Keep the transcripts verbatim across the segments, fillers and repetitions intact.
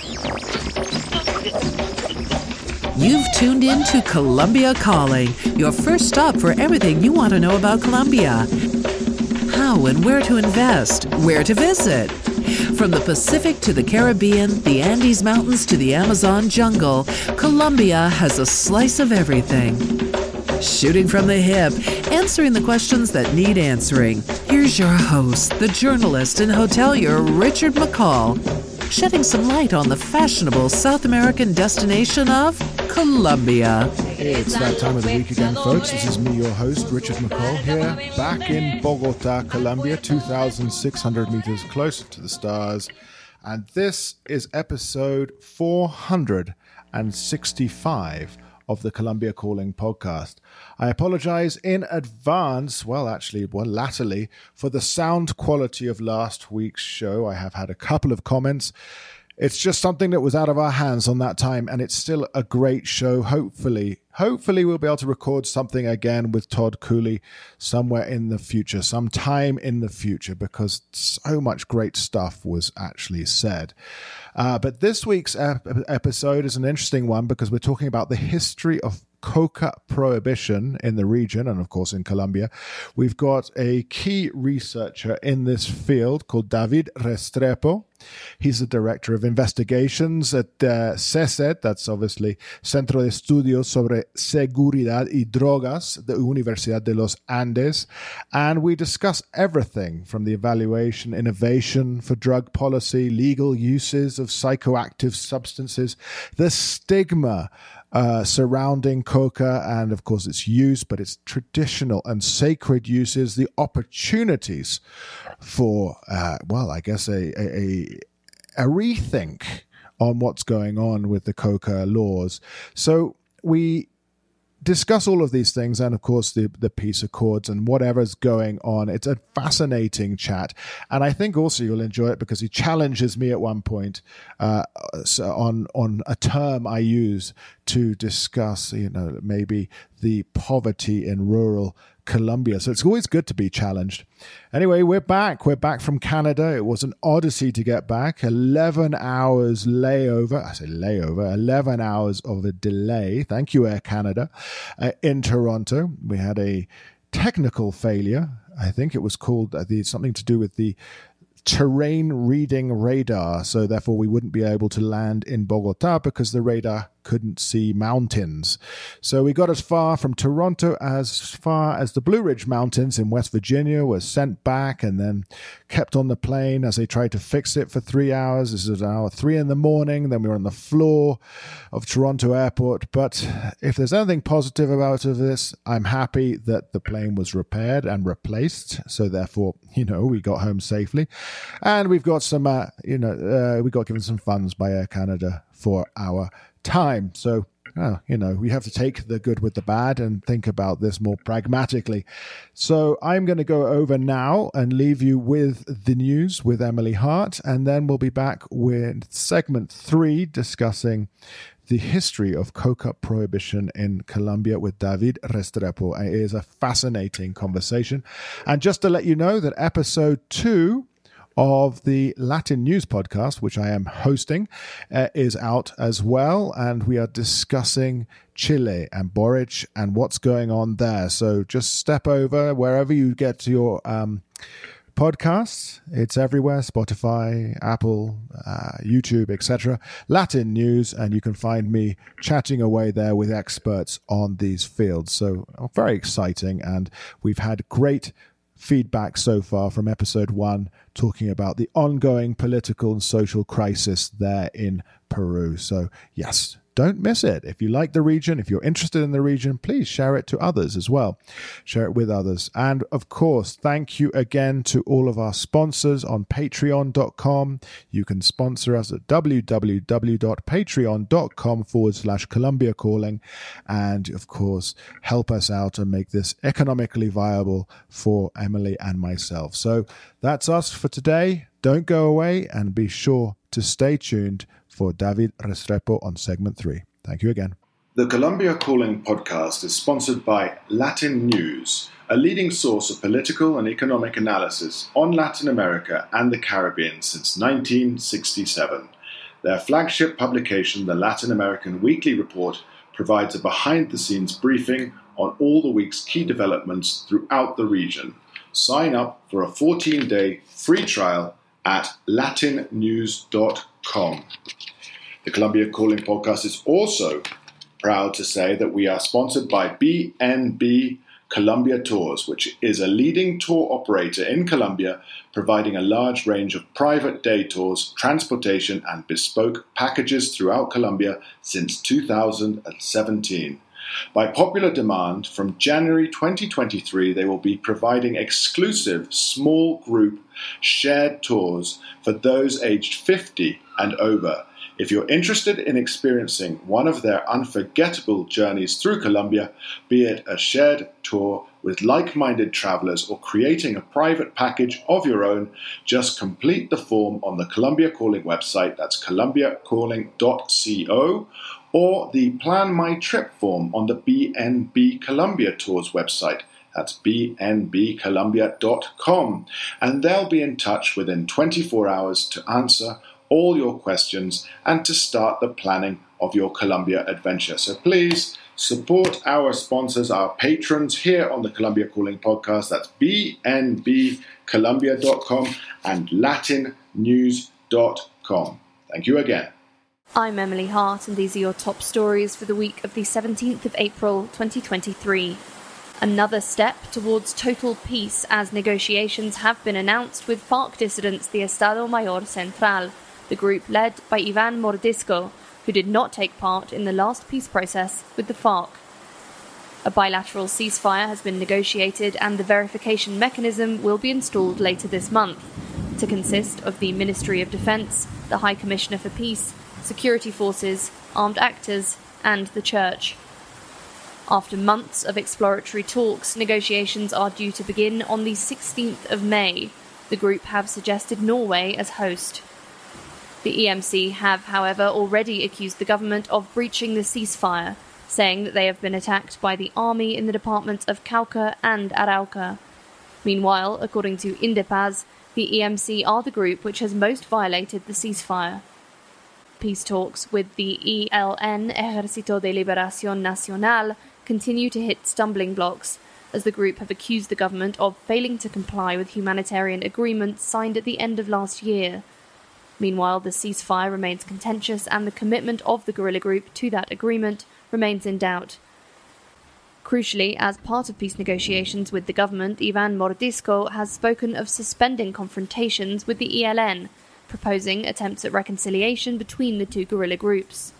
You've tuned in to Colombia Calling, your first stop for everything you want to know about Colombia. How and where to invest, where to visit. From the Pacific to the Caribbean, the Andes Mountains to the Amazon jungle, Colombia has a slice of everything. Shooting from the hip, answering the questions that need answering. Here's your host, the journalist and hotelier Richard McCall, shedding some light on the fashionable South American destination of Colombia. It's that time of the week again, folks. This is me, your host, Richard McCall, here back in Bogota, Colombia, two thousand six hundred meters closer to the stars. And this is episode four hundred sixty-five of the Colombia Calling podcast. I apologize in advance, well, actually, well, latterly, for the sound quality of last week's show. I have had a couple of comments. It's just something that was out of our hands on that time, and it's still a great show. Hopefully, hopefully we'll be able to record something again with Todd Cooley somewhere in the future, sometime in the future, because so much great stuff was actually said. Uh, but this week's ep- episode is an interesting one because we're talking about the history of coca prohibition in the region and, of course, in Colombia. We've got a key researcher in this field called David Restrepo. He's the director of investigations at uh, C E S E D, that's obviously Centro de Estudios sobre Seguridad y Drogas, the Universidad de los Andes. And we discuss everything from the evaluation, innovation for drug policy, legal uses of psychoactive substances, the stigma Uh, surrounding coca and, of course, its use, but its traditional and sacred uses, the opportunities for, uh, well, I guess a, a, a rethink on what's going on with the coca laws. So we discuss all of these things and, of course, the, the peace accords and whatever's going on. It's a fascinating chat. And I think also you'll enjoy it because he challenges me at one point uh, on, on a term I use to discuss, you know, maybe the poverty in rural Colombia. So it's always good to be challenged. Anyway, we're back. We're back from Canada. It was an odyssey to get back. eleven hours layover. I say layover. eleven hours of a delay. Thank you, Air Canada. Uh, in Toronto, we had a technical failure. I think it was called uh, the, something to do with the terrain reading radar. So therefore, we wouldn't be able to land in Bogota because the radar couldn't see mountains. So we got as far from Toronto as far as the Blue Ridge Mountains in West Virginia, was sent back and then kept on the plane as they tried to fix it for three hours. This is hour three in the morning. Then we were on the floor of Toronto Airport. But if there's anything positive about this, I'm happy that the plane was repaired and replaced. So therefore, you know, we got home safely. And we've got some, uh, you know, uh, we got given some funds by Air Canada for our time. So, oh, you know, we have to take the good with the bad and think about this more pragmatically. So I'm going to go over now and leave you with the news with Emily Hart, and then we'll be back with segment three discussing the history of coca prohibition in Colombia with David Restrepo. It is a fascinating conversation. And just to let you know that episode two of the Latin News podcast, which I am hosting, uh, is out as well. And we are discussing Chile and Boric and what's going on there. So just step over wherever you get your um, podcasts. It's everywhere, Spotify, Apple, uh, YouTube, et cetera. Latin News, and you can find me chatting away there with experts on these fields. So very exciting. And we've had great feedback so far from episode one, talking about the ongoing political and social crisis there in Peru. So yes, don't miss it. If you like the region, if you're interested in the region, please share it to others as well. Share it with others. And of course, thank you again to all of our sponsors on patreon dot com. You can sponsor us at www.patreon.com forward slash Colombia Calling. And of course, help us out and make this economically viable for Emily and myself. So that's us for today. Don't go away and be sure to stay tuned for David Restrepo on segment three. Thank you again. The Colombia Calling podcast is sponsored by Latin News, a leading source of political and economic analysis on Latin America and the Caribbean since nineteen sixty-seven. Their flagship publication, the Latin American Weekly Report, provides a behind-the-scenes briefing on all the week's key developments throughout the region. Sign up for a fourteen-day free trial at latin news dot com. The Colombia Calling podcast is also proud to say that we are sponsored by B N B Colombia Tours, which is a leading tour operator in Colombia, providing a large range of private day tours, transportation, and bespoke packages throughout Colombia since two thousand seventeen. By popular demand, from January twenty twenty-three, they will be providing exclusive small group shared tours for those aged fifty and over. If you're interested in experiencing one of their unforgettable journeys through Colombia, be it a shared tour with like-minded travelers or creating a private package of your own, just complete the form on the Colombia Calling website, that's colombia calling dot co, or the Plan My Trip form on the B N B Colombia Tours website. That's b n b colombia dot com, and they'll be in touch within twenty-four hours to answer all your questions and to start the planning of your Colombia adventure. So please support our sponsors, our patrons here on the Colombia Calling podcast. That's b n b colombia dot com and latin news dot com. Thank you again. I'm Emily Hart, and these are your top stories for the week of the seventeenth of April twenty twenty-three. Another step towards total peace, as negotiations have been announced with FARC dissidents the Estado Mayor Central, the group led by Ivan Mordisco, who did not take part in the last peace process with the FARC. A bilateral ceasefire has been negotiated, and the verification mechanism will be installed later this month, to consist of the Ministry of Defence, the High Commissioner for Peace, security forces, armed actors, and the Church. After months of exploratory talks, negotiations are due to begin on the sixteenth of May. The group have suggested Norway as host. The E M C have, however, already accused the government of breaching the ceasefire, saying that they have been attacked by the army in the departments of Cauca and Arauca. Meanwhile, according to Indepaz, the E M C are the group which has most violated the ceasefire. Peace talks with the E L N, Ejército de Liberación Nacional, continue to hit stumbling blocks, as the group have accused the government of failing to comply with humanitarian agreements signed at the end of last year. Meanwhile, the ceasefire remains contentious, and the commitment of the guerrilla group to that agreement remains in doubt. Crucially, as part of peace negotiations with the government, Ivan Mordisco has spoken of suspending confrontations with the E L N, proposing attempts at reconciliation between the two guerrilla groups.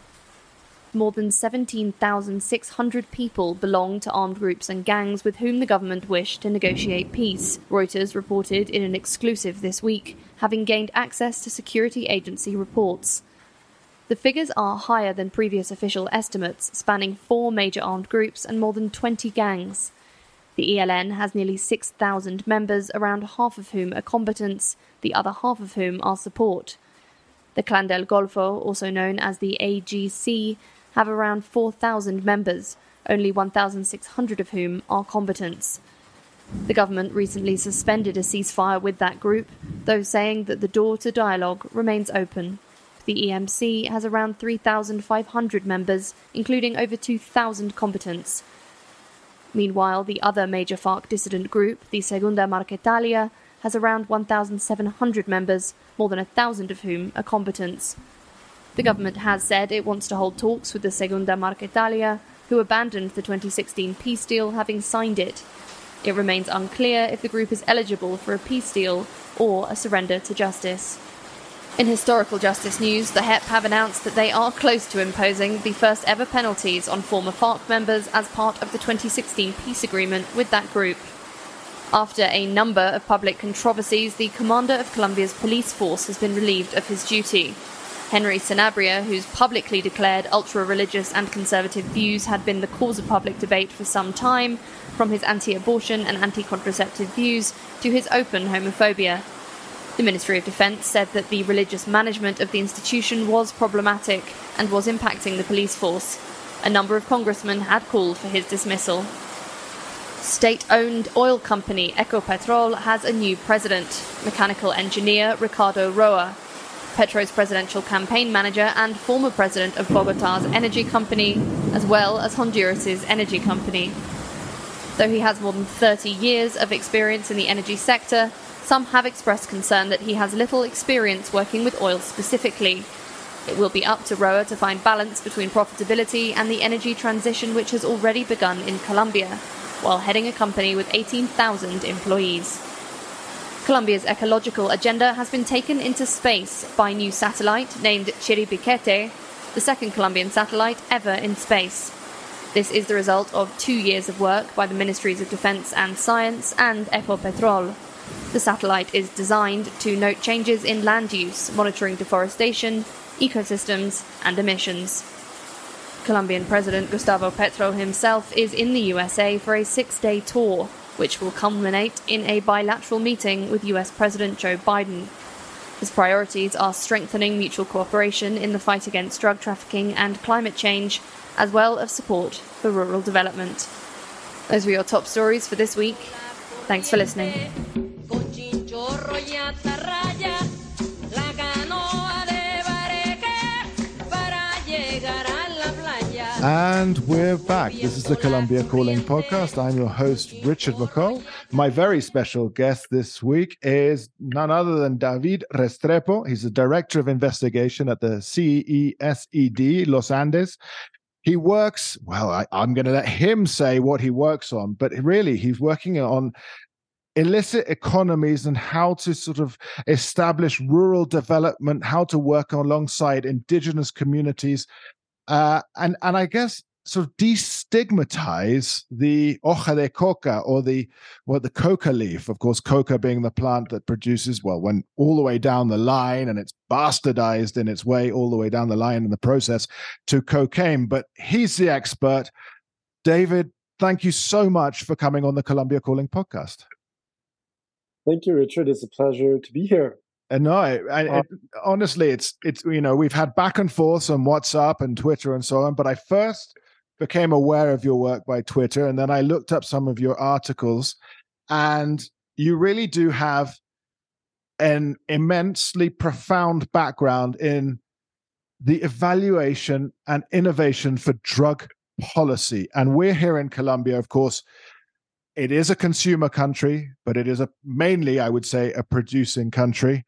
More than seventeen thousand six hundred people belong to armed groups and gangs with whom the government wished to negotiate peace, Reuters reported in an exclusive this week, having gained access to security agency reports. The figures are higher than previous official estimates, spanning four major armed groups and more than twenty gangs. The E L N has nearly six thousand members, around half of whom are combatants, the other half of whom are support. The Clan del Golfo, also known as the A G C, have around four thousand members, only one thousand six hundred of whom are combatants. The government recently suspended a ceasefire with that group, though saying that the door to dialogue remains open. The E M C has around three thousand five hundred members, including over two thousand combatants. Meanwhile, the other major FARC dissident group, the Segunda Marquetalia, has around one thousand seven hundred members, more than one thousand of whom are combatants. The government has said it wants to hold talks with the Segunda Marquetalia, who abandoned the twenty sixteen peace deal, having signed it. It remains unclear if the group is eligible for a peace deal or a surrender to justice. In historical justice news, the H E P have announced that they are close to imposing the first ever penalties on former FARC members as part of the twenty sixteen peace agreement with that group. After a number of public controversies, the commander of Colombia's police force has been relieved of his duty. Henry Sanabria, whose publicly declared ultra-religious and conservative views had been the cause of public debate for some time, from his anti-abortion and anti-contraceptive views to his open homophobia. The Ministry of Defence said that the religious management of the institution was problematic and was impacting the police force. A number of congressmen had called for his dismissal. State-owned oil company Ecopetrol has a new president, mechanical engineer Ricardo Roa. Petro's presidential campaign manager and former president of Bogota's energy company, as well as Honduras's energy company. Though he has more than thirty years of experience in the energy sector, some have expressed concern that he has little experience working with oil specifically. It will be up to Roa to find balance between profitability and the energy transition which has already begun in Colombia, while heading a company with eighteen thousand employees. Colombia's ecological agenda has been taken into space by a new satellite named Chiribiquete, the second Colombian satellite ever in space. This is the result of two years of work by the Ministries of Defense and Science and Ecopetrol. The satellite is designed to note changes in land use, monitoring deforestation, ecosystems, and emissions. Colombian President Gustavo Petro himself is in the U S A for a six-day tour, which will culminate in a bilateral meeting with U S President Joe Biden. His priorities are strengthening mutual cooperation in the fight against drug trafficking and climate change, as well as support for rural development. Those were your top stories for this week. Thanks for listening. And we're back. This is the Colombia Calling podcast. I'm your host, Richard McCall. My very special guest this week is none other than David Restrepo. He's the Director of Investigation at the C E S E D, Los Andes. He works, well, I, I'm going to let him say what he works on, but really he's working on illicit economies and how to sort of establish rural development, how to work alongside indigenous communities. Uh, and and I guess sort of destigmatize the hoja de coca, or the well the coca leaf. Of course, coca being the plant that produces, well, when all the way down the line, and it's bastardized in its way all the way down the line in the process to cocaine. But he's the expert. David, thank you so much for coming on the Colombia Calling podcast. Thank you, Richard. It's a pleasure to be here. And no, I, I, it, honestly, it's, it's, you know, we've had back and forth on WhatsApp and Twitter and so on, but I first became aware of your work by Twitter, and then I looked up some of your articles, and you really do have an immensely profound background in the evaluation and innovation for drug policy. And we're here in Colombia, of course. It is a consumer country, but it is a mainly, I would say, a producing country.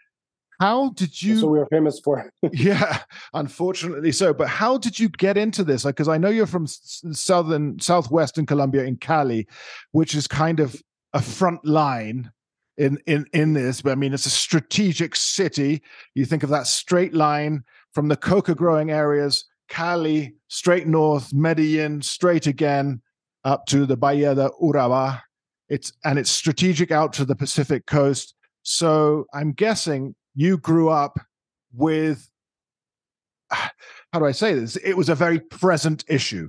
How did you? That's what we are famous for. Yeah, unfortunately so. But how did you get into this? Like, because I know you're from southern, southwestern Colombia in Cali, which is kind of a front line in in in this. But I mean, it's a strategic city. You think of that straight line from the coca growing areas, Cali, straight north, Medellin, straight again, up to the Bahia de Urabá. It's and it's strategic out to the Pacific coast. So I'm guessing you grew up with, how do I say this? It was a very present issue.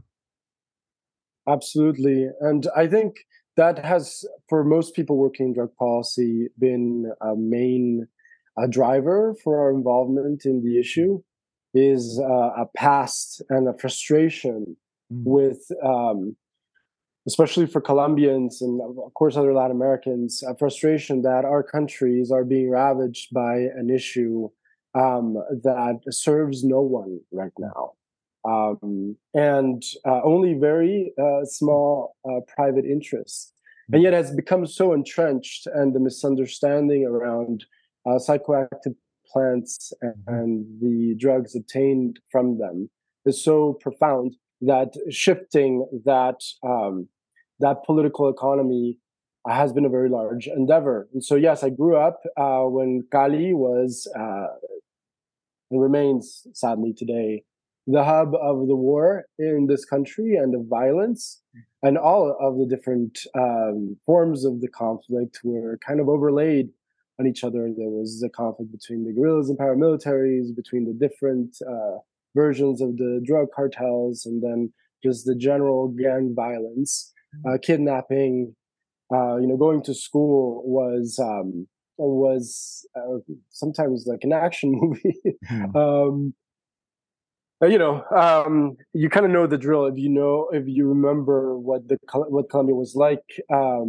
Absolutely. And I think that has, for most people working in drug policy, been a main a driver for our involvement in the issue, is uh, a past and a frustration mm. with um, especially for Colombians and, of course, other Latin Americans, a frustration that our countries are being ravaged by an issue um, that serves no one right now. Um, and uh, only very uh, small uh, private interests. And yet has become so entrenched, and the misunderstanding around uh, psychoactive plants and, and the drugs obtained from them is so profound that shifting that um, that political economy uh, has been a very large endeavor. And so, yes, I grew up uh, when Cali was, uh, and remains, sadly today, the hub of the war in this country and of violence. And all of the different um, forms of the conflict were kind of overlaid on each other. There was the conflict between the guerrillas and paramilitaries, between the different uh, versions of the drug cartels, and then just the general gang violence. Uh, kidnapping, uh, you know, going to school was um, was uh, sometimes like an action movie. Mm. um, you know, um, you kind of know the drill if you know if you remember what the what Colombia was like um,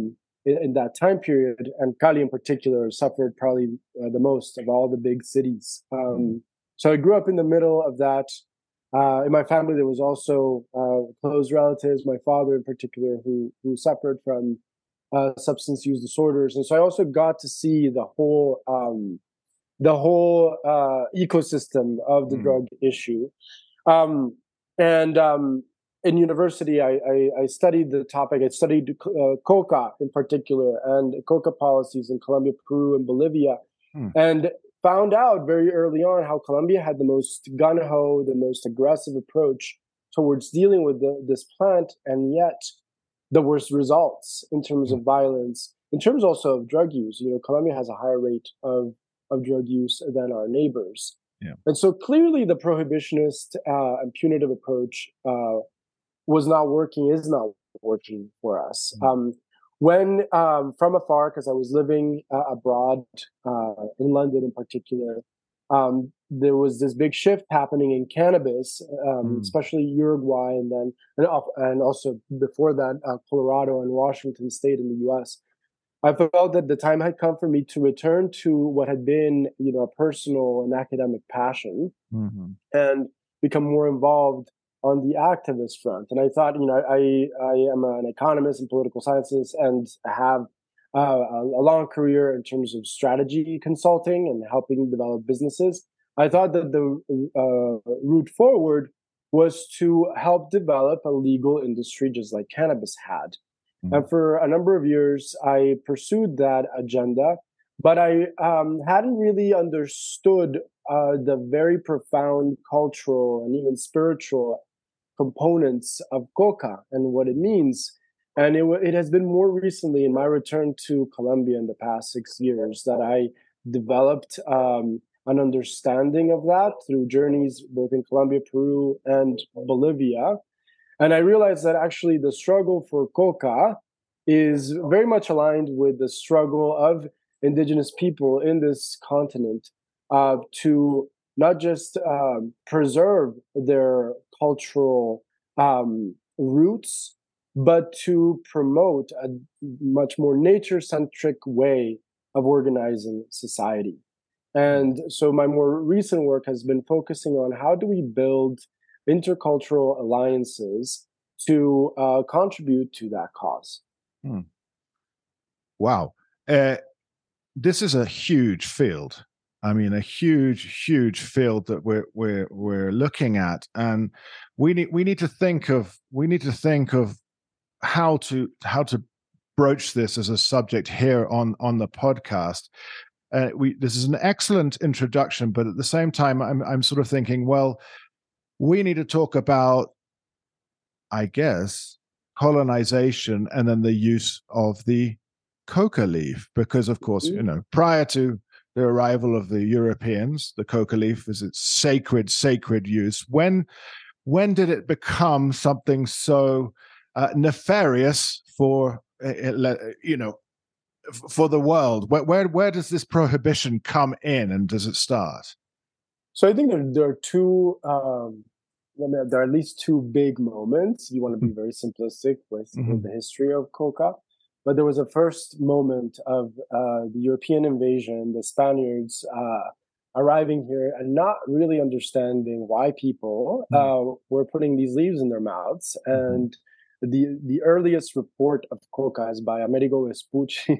in, in that time period, and Cali in particular suffered probably uh, the most of all the big cities. Um, so I grew up in the middle of that. Uh, in my family, there was also uh, close relatives, my father in particular, who who suffered from uh, substance use disorders, and so I also got to see the whole um, the whole uh, ecosystem of the mm. drug issue. Um, and um, in university, I, I, I studied the topic. I studied uh, coca in particular and coca policies in Colombia, Peru, and Bolivia, mm. and found out very early on how Colombia had the most gung-ho, the most aggressive approach towards dealing with the, this plant, and yet the worst results in terms of violence, in terms also of drug use. You know, Colombia has a higher rate of, of drug use than our neighbors. Yeah. And so clearly the prohibitionist uh, and punitive approach uh, was not working, is not working for us. Mm. Um, When, um, from afar, because I was living uh, abroad, uh, in London in particular, um, there was this big shift happening in cannabis, um, mm. especially Uruguay, and then and, and also before that, uh, Colorado and Washington State in the U S. I felt that the time had come for me to return to what had been, you know, a personal and academic passion, mm-hmm. and become more involved on the activist front. And I thought, you know, I I am an economist in political sciences and have uh, a long career in terms of strategy consulting and helping develop businesses. I thought that the uh, route forward was to help develop a legal industry just like cannabis had. Mm-hmm. And for a number of years, I pursued that agenda, but I um, hadn't really understood uh, the very profound cultural and even spiritual components of coca and what it means. And it, it has been more recently in my return to Colombia in the past six years that I developed um, an understanding of that through journeys both in Colombia, Peru, and Bolivia. And I realized that actually the struggle for coca is very much aligned with the struggle of indigenous people in this continent uh, to not just um, preserve their cultural um, roots, but to promote a much more nature-centric way of organizing society. And so my more recent work has been focusing on how do we build intercultural alliances to uh, contribute to that cause. Hmm. Wow. Uh, this is a huge field. I mean, a huge, huge field that we're we're we're looking at, and we need we need to think of we need to think of how to how to broach this as a subject here on on the podcast. Uh, we this is an excellent introduction, but at the same time, I'm I'm sort of thinking, well, we need to talk about, I guess, colonization and then the use of the coca leaf, because of course, you know, prior to the arrival of the Europeans, the coca leaf was its sacred, sacred use. When, when did it become something so uh, nefarious for, uh, you know, for the world? Where, where, where does this prohibition come in, and does it start? So I think there, there are two. Um, I mean, there are at least two big moments. You want to be very simplistic with, mm-hmm. with the history of coca. But there was a first moment of uh, the European invasion, the Spaniards uh, arriving here and not really understanding why people uh, were putting these leaves in their mouths. And the the earliest report of coca is by Amerigo Vespucci,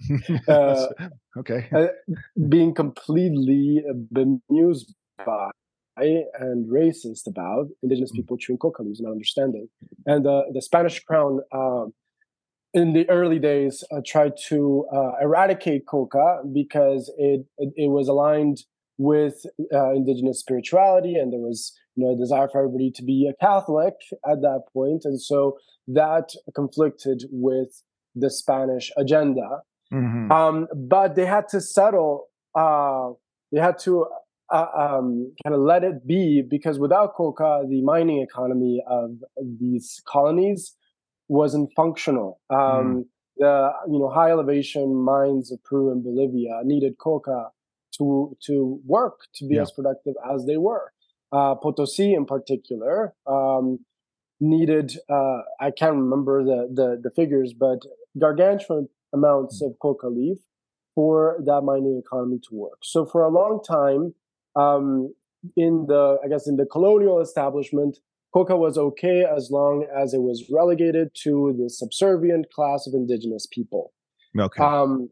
uh, okay, uh, being completely bemused by and racist about indigenous people chewing coca leaves and not understanding. And uh, the Spanish crown, uh, in the early days, uh, tried to uh, eradicate coca because it, it, it was aligned with uh, indigenous spirituality, and there was, you know, a desire for everybody to be a Catholic at that point, and so that conflicted with the Spanish agenda. Mm-hmm. Um, but they had to settle. Uh, they had to uh, um, kind of let it be, because without coca, the mining economy of these colonies wasn't functional. Um, mm. The you know high elevation mines of Peru and Bolivia needed coca to to work, to be yeah. as productive as they were. Uh, Potosi, in particular, um, needed uh, I can't remember the, the the figures, but gargantuan amounts of coca leaf for that mining economy to work. So for a long time, um, in the, I guess, in the colonial establishment, coca was okay as long as it was relegated to the subservient class of indigenous people. Okay. Um,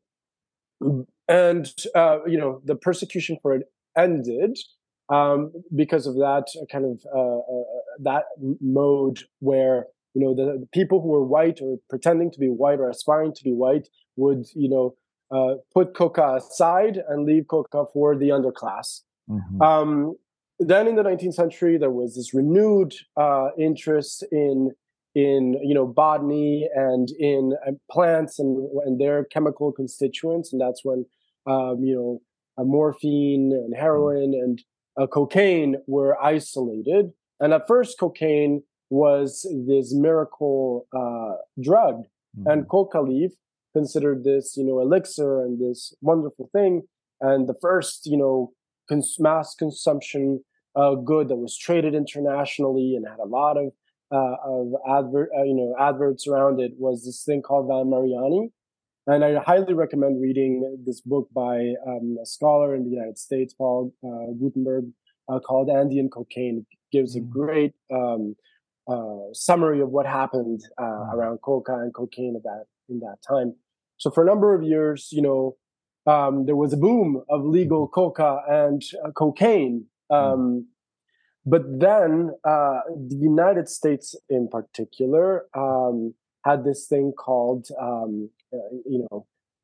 and, uh, you know, the persecution for it ended um, because of that kind of, uh, uh, that mode where, you know, the, the people who were white or pretending to be white or aspiring to be white would, you know, uh, put coca aside and leave coca for the underclass. Mm-hmm. Um, then in the nineteenth century, there was this renewed uh, interest in in you know botany and in uh, plants and and their chemical constituents, and that's when um, you know uh, morphine and heroin and uh, cocaine were isolated. And at first, cocaine was this miracle uh, drug, mm-hmm. and coca leaf considered this you know elixir and this wonderful thing. And the first you know cons- mass consumption uh, good that was traded internationally and had a lot of uh, of advert uh, you know adverts around it was this thing called Van Mariani. And I highly recommend reading this book by um, a scholar in the United States, Paul uh, Gutenberg, uh, called Andean Cocaine. It gives a great um, uh, summary of what happened uh, around coca and cocaine at that in that time. So for a number of years, you know, um, there was a boom of legal coca and uh, cocaine. Um, but then uh, the United States, in particular, um, had this thing called um, Uh, you know,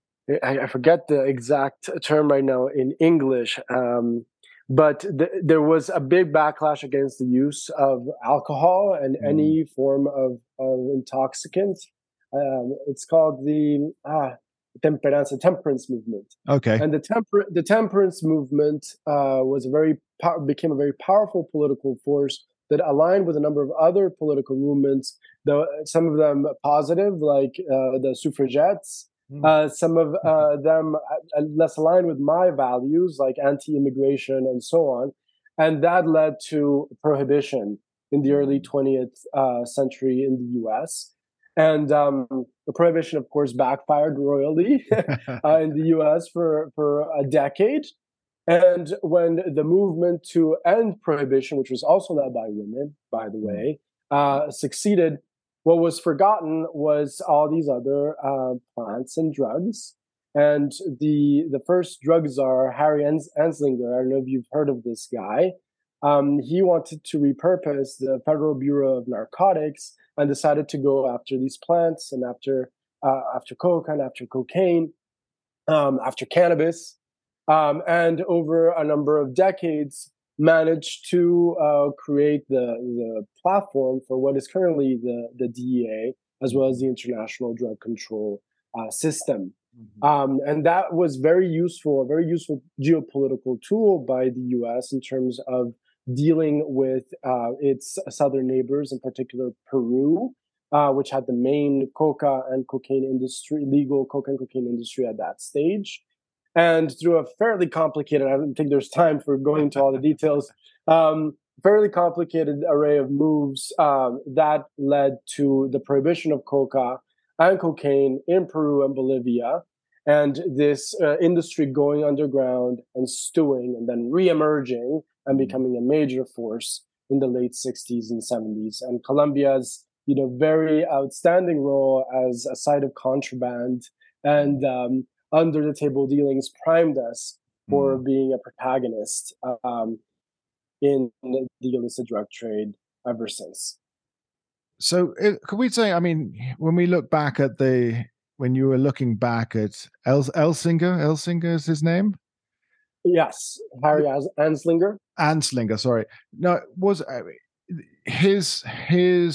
I, I forget the exact term right now in English, um, but th- there was a big backlash against the use of alcohol and mm. any form of, of intoxicant. Um, it's called the ah, temperanza, temperance movement. Okay. And the temper the temperance movement uh, was a very po- became a very powerful political force that aligned with a number of other political movements, though some of them positive, like uh, the suffragettes, mm. uh, some of uh, them less aligned with my values, like anti-immigration and so on. And that led to prohibition in the early twentieth uh, century in the U S. And um, the prohibition, of course, backfired royally uh, in the U S for, for a decade. And when the movement to end prohibition, which was also led by women, by the way, uh, succeeded, what was forgotten was all these other uh, plants and drugs. And the the first drug czar, Harry Ans- Anslinger, I don't know if you've heard of this guy, um, he wanted to repurpose the Federal Bureau of Narcotics and decided to go after these plants and after uh, after coke and after cocaine, um, after cannabis. Um, and over a number of decades, managed to uh, create the, the platform for what is currently the, the D E A, as well as the International Drug Control uh, System. Mm-hmm. Um, and that was very useful, a very useful geopolitical tool by the U S in terms of dealing with uh, its southern neighbors, in particular Peru, uh, which had the main coca and cocaine industry, legal coca and cocaine industry at that stage. And through a fairly complicated, I don't think there's time for going into all the details, um, fairly complicated array of moves um, that led to the prohibition of coca and cocaine in Peru and Bolivia, and this uh, industry going underground and stewing and then re-emerging and becoming a major force in the late sixties and seventies. And Colombia's, you know, very outstanding role as a site of contraband and um, under the table dealings primed us for mm. being a protagonist um, in the illicit drug trade ever since. So it, could we say, I mean, when we look back at the, when you were looking back at Els, Elsinger, Elsinger is his name? Yes, Harry Anslinger. Anslinger, sorry. No, was his, his,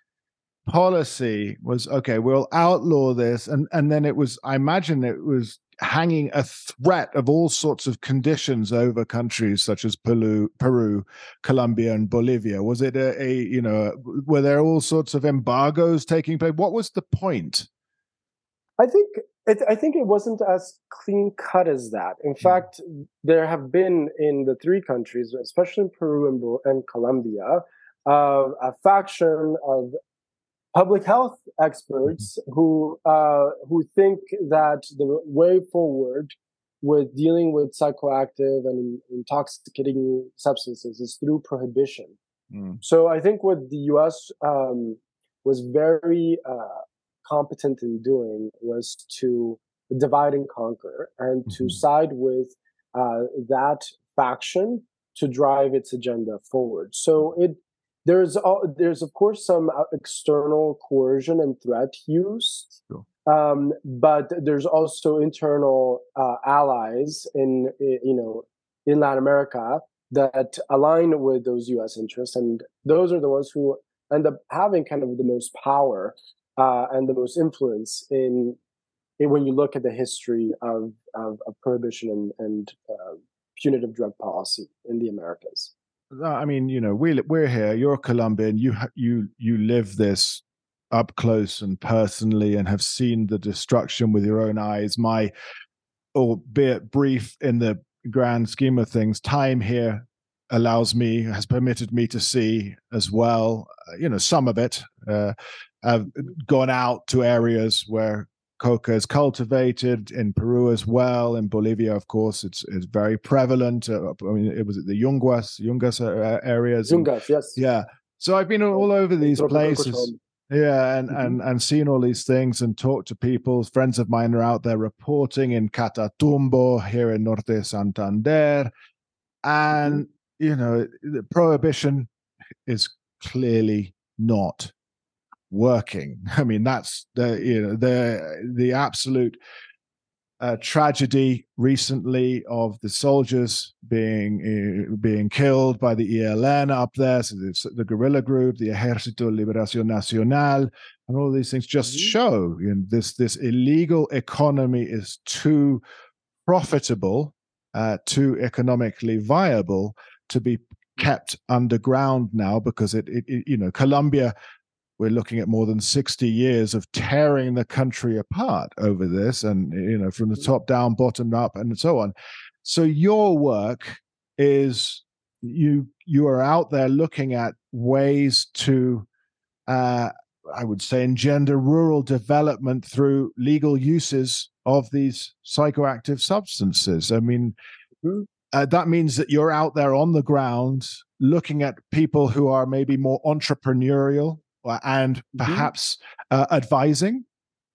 policy was, okay, we'll outlaw this, and and then it was, I imagine it was hanging a threat of all sorts of conditions over countries such as Peru, Peru, Colombia, and Bolivia. Was it a, a you know, were there all sorts of embargoes taking place? What was the point? I think it, I think it wasn't as clean cut as that. In mm. fact, there have been in the three countries, especially in Peru and, and Colombia, uh, a faction of public health experts who uh, who think that the way forward with dealing with psychoactive and intoxicating substances is through prohibition. Mm. So I think what the U S um, was very uh, competent in doing was to divide and conquer and mm-hmm. to side with uh, that faction to drive its agenda forward. So it there's uh, there's of course some external coercion and threat used. Sure. Um, but there's also internal uh, allies in, you know, in Latin America that align with those U S interests, and those are the ones who end up having kind of the most power uh, and the most influence in, in when you look at the history of of, of prohibition and, and uh, punitive drug policy in the Americas. I mean, you know, we we're here. You're Colombian. You you you live this up close and personally and have seen the destruction with your own eyes. My, albeit brief in the grand scheme of things, time here allows me, has permitted me to see as well, uh, you know, some of it. Uh, I've gone out to areas where coca is cultivated, in Peru as well, in Bolivia, of course, it's it's very prevalent. Uh, I mean, it was the Yungas, Yungas uh, areas. Yungas, yes. Yeah. So I've been all over these places. Yeah, and, mm-hmm. and and seen all these things and talked to people. Friends of mine are out there reporting in Catatumbo, here in Norte Santander. And, mm-hmm. you know, the prohibition is clearly not working. I mean, that's the, you know, the, the absolute uh, tragedy recently of the soldiers being uh, being killed by the E L N up there, so the, the guerrilla group, the Ejército Liberación Nacional, and all these things just mm-hmm. show, you know, this this illegal economy is too profitable, uh, too economically viable to be kept underground now, because it, it, it you know, Colombia, we're looking at more than sixty years of tearing the country apart over this, and, you know, from the top down, bottom up, and so on. So your work is you you are out there looking at ways to, uh, I would say, engender rural development through legal uses of these psychoactive substances. I mean, mm-hmm. uh, that means that you're out there on the ground looking at people who are maybe more entrepreneurial, and perhaps mm-hmm. uh, advising?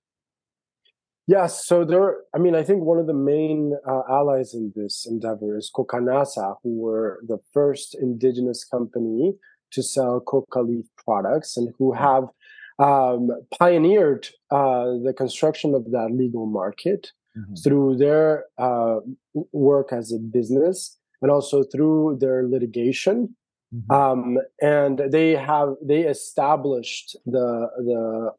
Yes. So there, I mean, I think one of the main uh, allies in this endeavor is Cocanasa, who were the first indigenous company to sell coca leaf products and who have um, pioneered uh, the construction of that legal market mm-hmm. through their uh, work as a business and also through their litigation. Mm-hmm. Um, and they have they established the the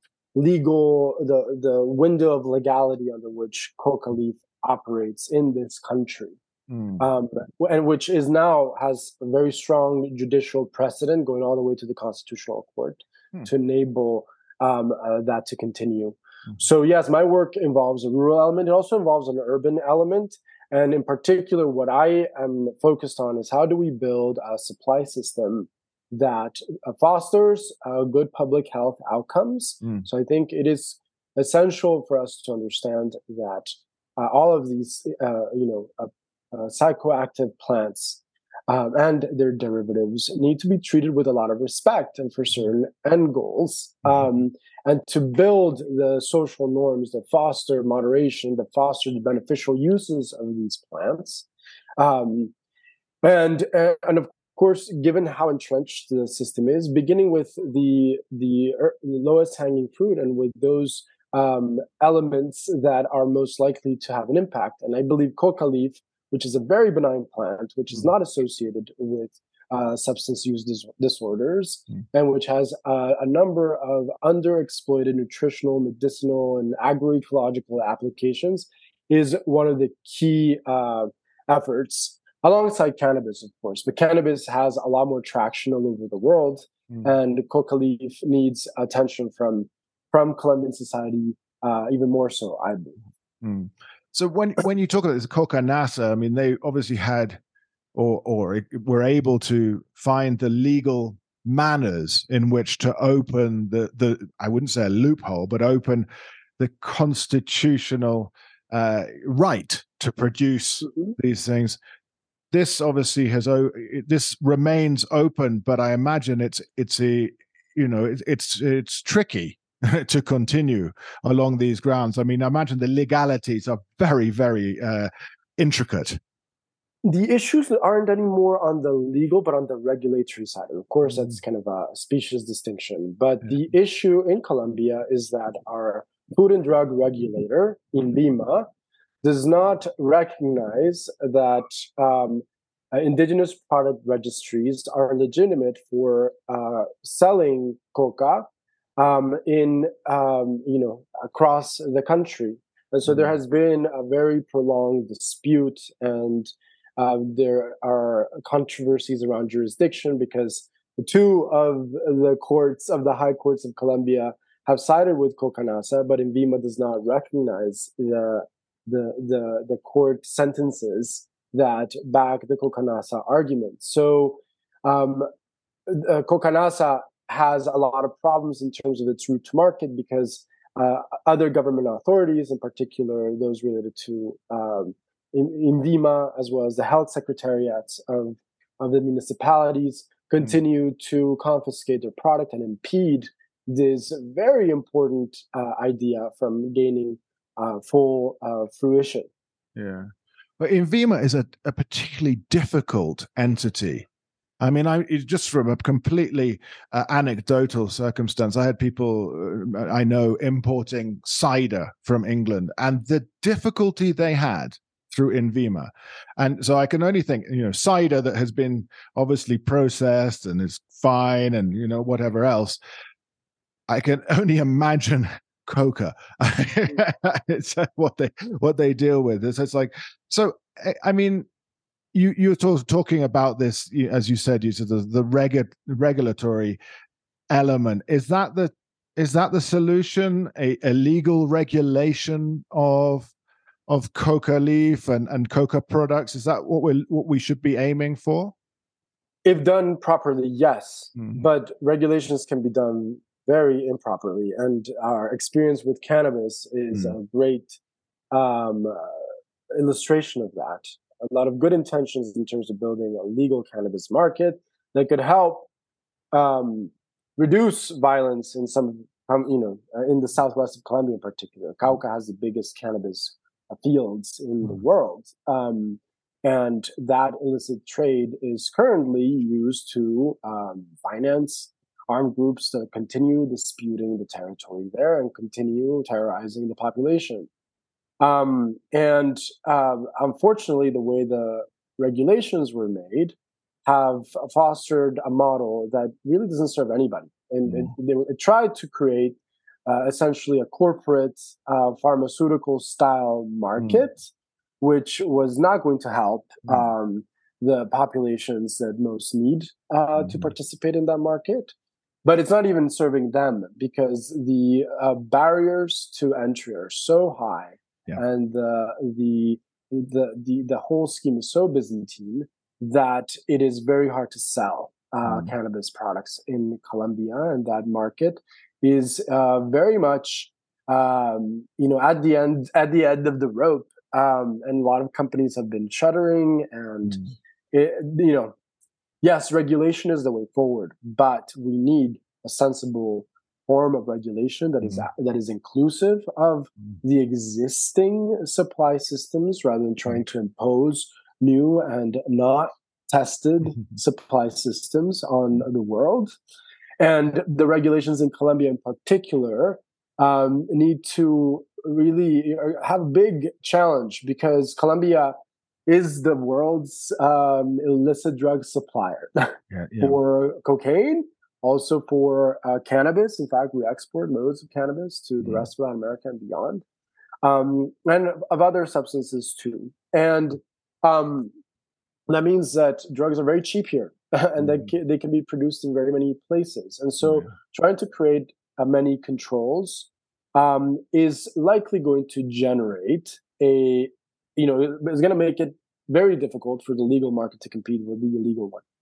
legal the the window of legality under which coca leaf operates in this country, mm. um, and which is now has a very strong judicial precedent going all the way to the Constitutional Court mm. to enable um, uh, that to continue. Mm. So yes, my work involves a rural element. It also involves an urban element. And in particular, what I am focused on is how do we build a supply system that uh, fosters uh, good public health outcomes. Mm. So I think it is essential for us to understand that uh, all of these, uh, you know, uh, uh, psychoactive plants um, and their derivatives need to be treated with a lot of respect and for certain end goals. Um, and to build the social norms that foster moderation, that foster the beneficial uses of these plants. Um, and, and of course, given how entrenched the system is, beginning with the, the, er, the lowest hanging fruit and with those um, elements that are most likely to have an impact. And I believe coca leaf, which is a very benign plant, which is not associated with uh, substance use dis- disorders, mm. and which has uh, a number of underexploited nutritional, medicinal, and agroecological applications, is one of the key uh, efforts, alongside cannabis, of course. But cannabis has a lot more traction all over the world, mm. and coca leaf needs attention from, from Colombian society, uh, even more so, I believe. Mm. So when when you talk about this Cocanasa, I mean, they obviously had or or were able to find the legal manners in which to open the, the I wouldn't say a loophole, but open the constitutional uh, right to produce mm-hmm. these things. This obviously has this remains open, but I imagine it's it's a you know it, it's it's tricky to continue along these grounds. I mean, I imagine the legalities are very very uh, intricate. The issues aren't anymore on the legal, but on the regulatory side. Of course, mm-hmm. that's kind of a specious distinction. But yeah. the issue in Colombia is that our Food and Drug Regulator, INVIMA, does not recognize that um, uh, indigenous product registries are legitimate for uh, selling coca um, in um, you know across the country, and so mm-hmm. there has been a very prolonged dispute, and uh, there are controversies around jurisdiction because two of the courts of the high courts of Colombia have sided with Cocanasa, but INVIMA does not recognize the the the, the court sentences that back the Cocanasa argument. So um, uh, Cocanasa has a lot of problems in terms of its route to market because uh, other government authorities, in particular those related to um, INVIMA, as well as the health secretariats of, of the municipalities, continue mm. to confiscate their product and impede this very important uh, idea from gaining uh, full uh, fruition. Yeah. But INVIMA is a, a particularly difficult entity. I mean, I just from a completely uh, anecdotal circumstance, I had people uh, I know importing cider from England, and the difficulty they had through INVIMA. And so I can only think, you know, cider that has been obviously processed and is fine and, you know, whatever else. I can only imagine coca. It's what they what they deal with. It's, it's like so. I mean, you you're talking about this, as you said, you said the the regu- regulatory element. Is that the is that the solution? A, a legal regulation of of coca leaf and, and coca products? Is that what we what we should be aiming for? If done properly, yes. Mm-hmm. But regulations can be done very improperly, and our experience with cannabis is mm. a great um, uh, illustration of that. A lot of good intentions in terms of building a legal cannabis market that could help um, reduce violence in some, um, you know, uh, in the southwest of Colombia in particular. Cauca has the biggest cannabis uh, fields in mm. the world, um, and that illicit trade is currently used to um, finance armed groups that continue disputing the territory there and continue terrorizing the population. Um, and um, unfortunately, the way the regulations were made have fostered a model that really doesn't serve anybody. And mm. it, they, it tried to create uh, essentially a corporate uh, pharmaceutical style market, mm. which was not going to help mm. um, the populations that most need uh, mm. to participate in that market. But it's not even serving them because the uh, barriers to entry are so high, yeah. and the, the the the the whole scheme is so Byzantine that it is very hard to sell uh, mm. cannabis products in Colombia, and that market is uh, very much um, you know at the end at the end of the rope, um, and a lot of companies have been shuttering, and mm. it, you know. Yes, regulation is the way forward, but we need a sensible form of regulation that mm-hmm. is that is inclusive of mm-hmm. the existing supply systems rather than trying to impose new and not tested mm-hmm. supply systems on the world. And the regulations in Colombia in particular um, need to really have a big challenge because Colombia is the world's um, illicit drug supplier yeah, yeah. for cocaine, also for uh, cannabis. In fact, we export loads of cannabis to the mm. rest of Latin America and beyond, um, and of other substances too. And um, that means that drugs are very cheap here, and mm. they, can, they can be produced in very many places. And so yeah. trying to create uh, many controls um, is likely going to generate a You know, it's going to make it very difficult for the legal market to compete with the illegal one.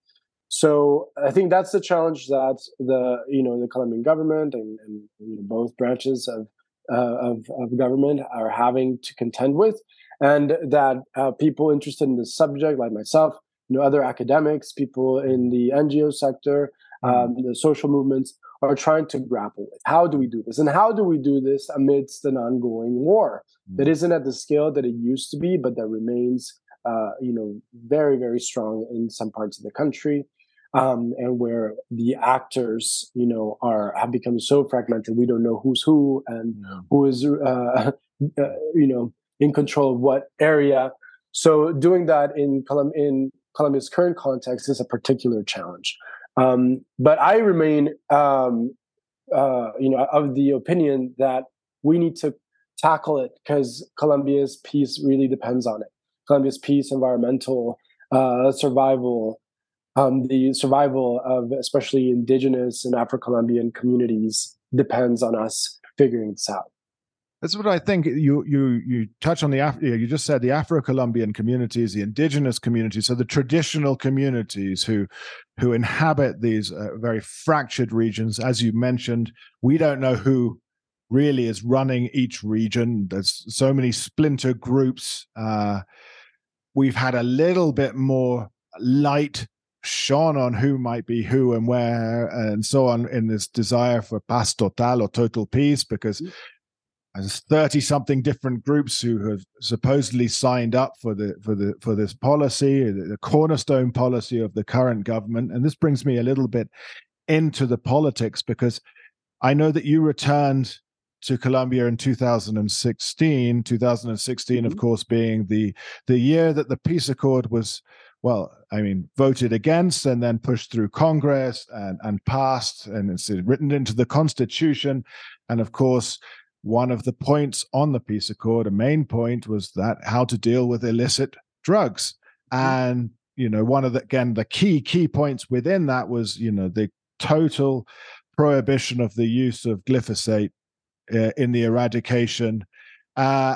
So I think that's the challenge that the you know the Colombian government and, and you know, both branches of, uh, of of government are having to contend with, and that uh, people interested in this subject, like myself, you know, other academics, people in the N G O sector, um, the social movements, are trying to grapple with. How do we do this, and how do we do this amidst an ongoing war that isn't at the scale that it used to be, but that remains, uh, you know, very very strong in some parts of the country. Um, and where the actors, you know, are have become so fragmented, we don't know who's who and yeah. who is, uh, uh, you know, in control of what area. So doing that in Colum- in Colombia's current context is a particular challenge. Um, but I remain, um, uh, you know, of the opinion that we need to tackle it because Colombia's peace really depends on it. Colombia's peace, environmental uh, survival. Um, the survival of especially indigenous and Afro-Colombian communities depends on us figuring this out. That's what I think. You you you touch on the Af- you just said the Afro-Colombian communities, the indigenous communities, so the traditional communities who who inhabit these uh, very fractured regions. As you mentioned, we don't know who really is running each region. There's so many splinter groups. Uh, we've had a little bit more light shone on who might be who and where and so on in this desire for paz total or total peace, because there's thirty something different groups who have supposedly signed up for the for the for this policy, the cornerstone policy of the current government. And this brings me a little bit into the politics, because I know that you returned to Colombia in two thousand sixteen, two thousand sixteen, mm-hmm. of course, being the the year that the peace accord was, well, I mean, voted against and then pushed through Congress and, and passed, and it's written into the Constitution. And of course, one of the points on the peace accord, a main point, was that how to deal with illicit drugs. Mm-hmm. And, you know, one of the, again, the key, key points within that was, you know, the total prohibition of the use of glyphosate uh, in the eradication. Uh,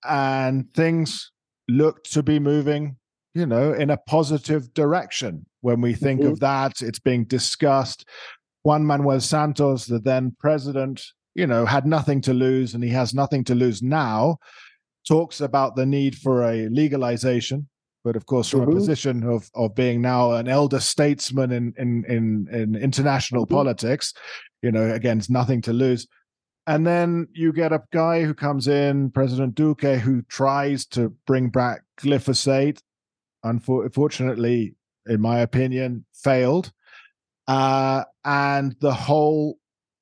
and things looked to be moving, you know, in a positive direction. When we think mm-hmm. of that, it's being discussed. Juan Manuel Santos, the then president, you know, had nothing to lose, and he has nothing to lose now, talks about the need for a legalization. But of course, from mm-hmm. a position of, of being now an elder statesman in, in, in, in international mm-hmm. politics, you know, again, it's nothing to lose. And then you get a guy who comes in, President Duque, who tries to bring back glyphosate. Unfortunately, in my opinion, failed. Uh, and the whole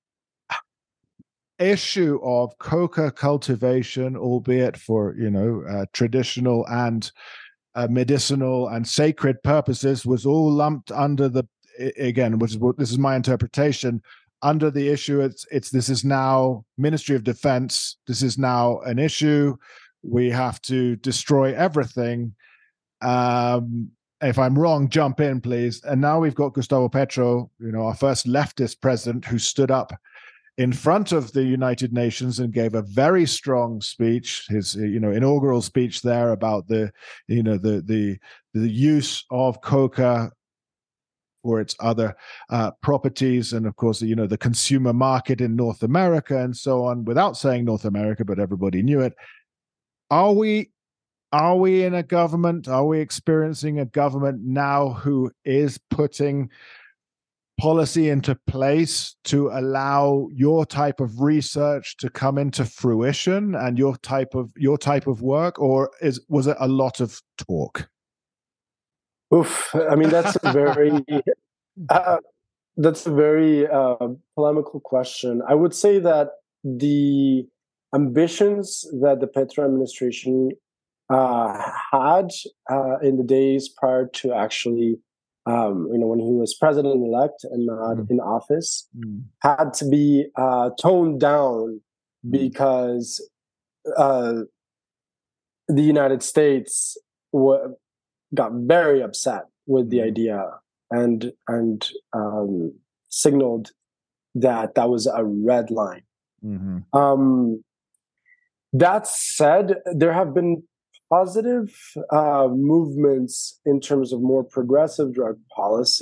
issue of coca cultivation, albeit for, you know, uh, traditional and uh, medicinal and sacred purposes, was all lumped under the, again, which is what this is my interpretation, under the issue. It's, it's, this is now Ministry of Defense. This is now an issue. We have to destroy everything. Um, if I'm wrong, jump in, please. And now we've got Gustavo Petro, you know, our first leftist president, who stood up in front of the United Nations and gave a very strong speech, his, you know, inaugural speech there about the, you know, the the the use of coca for its other uh, properties, and of course, you know, the consumer market in North America and so on. Without saying North America, but everybody knew it. Are we? Are we in a government? Are we experiencing a government now who is putting policy into place to allow your type of research to come into fruition and your type of your type of work, or is was it a lot of talk? Oof! I mean, that's a very uh, that's a very uh, polemical question. I would say that the ambitions that the Petro administration Uh, had uh, in the days prior to actually, um, you know, when he was president-elect and not mm. in office, mm. had to be uh, toned down because uh, the United States w- got very upset with the idea and and um, signaled that that was a red line. Mm-hmm. Um, that said, there have been positive uh, movements in terms of more progressive drug policy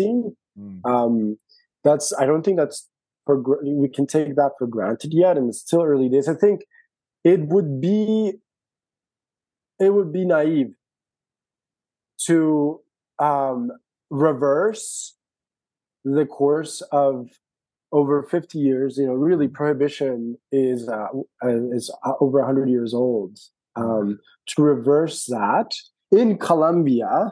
Mm. Um, that's I don't think that's for we can take that for granted yet, and it's still early days. I think it would be it would be naive to um, reverse the course of over fifty years. You know, really, prohibition is uh, is over one hundred years old. Um, to reverse that in Colombia,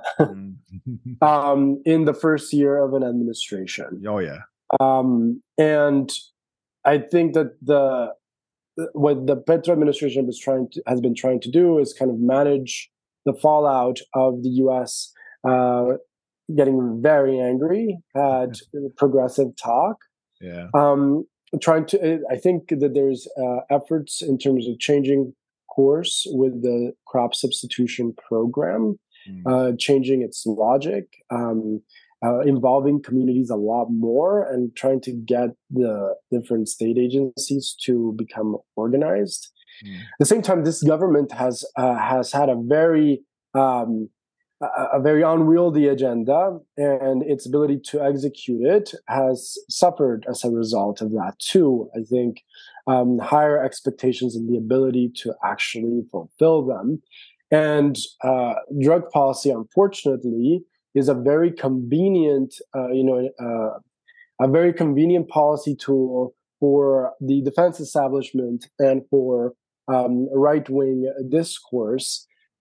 um, in the first year of an administration. Oh yeah, um, and I think that the what the Petro administration was trying to, has been trying to do is kind of manage the fallout of the U S uh, getting very angry at progressive talk. Yeah. Um, trying to, I think that there's uh, efforts in terms of changing course with the crop substitution program, mm. uh, changing its logic, um, uh, involving communities a lot more, and trying to get the different state agencies to become organized. Mm. At the same time, this government has uh, has had a very um, a, a very unwieldy agenda, and its ability to execute it has suffered as a result of that too. I think um, higher expectations and the ability to actually fulfill them. And uh, drug policy, unfortunately, is a very convenient, uh, you know, uh, a very convenient policy tool for the defense establishment and for um, right-wing discourse.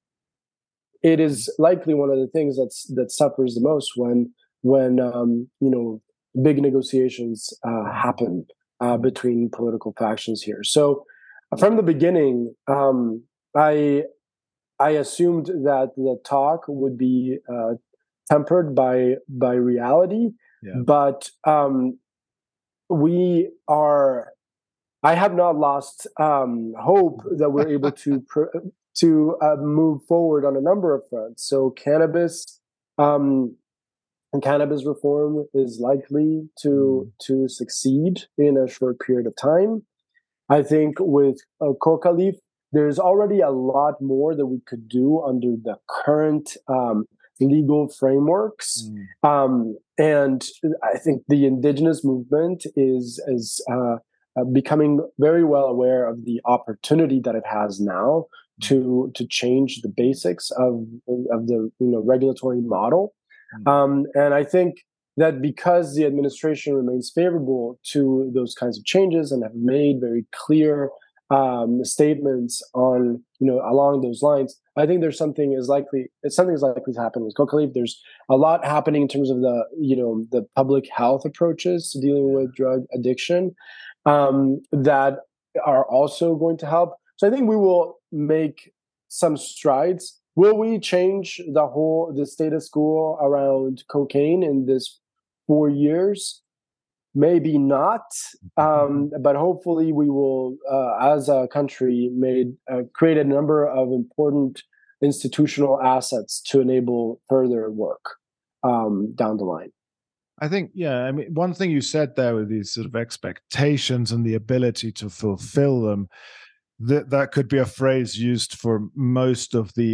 It is likely one of the things that's that suffers the most when when um, you know big negotiations uh, happen uh, between political factions here. So, from the beginning, um, I I assumed that the talk would be uh, tempered by by reality, yeah. but um, we are. I have not lost um, hope that we're able to pr- to uh, move forward on a number of fronts. So, cannabis um, and cannabis reform is likely to mm. to succeed in a short period of time. I think with uh, coca leaf, there's already a lot more that we could do under the current um, legal frameworks. Mm. Um, and I think the indigenous movement is, is uh, uh, becoming very well aware of the opportunity that it has now mm. to to change the basics of, of the you know regulatory model. Mm. Um, and I think that because the administration remains favorable to those kinds of changes and have made very clear Um, statements on, you know, along those lines, I think there's something is likely, something is likely to happen with coca leaf. There's a lot happening in terms of the, you know, the public health approaches to dealing with drug addiction um, that are also going to help. So I think we will make some strides. Will we change the whole, the status quo around cocaine in this four years? Maybe not, um, but hopefully we will, uh, as a country, made uh, create a number of important institutional assets to enable further work um, down the line. I think, yeah, I mean, one thing you said there with these sort of expectations and the ability to fulfill them, that that could be a phrase used for most of the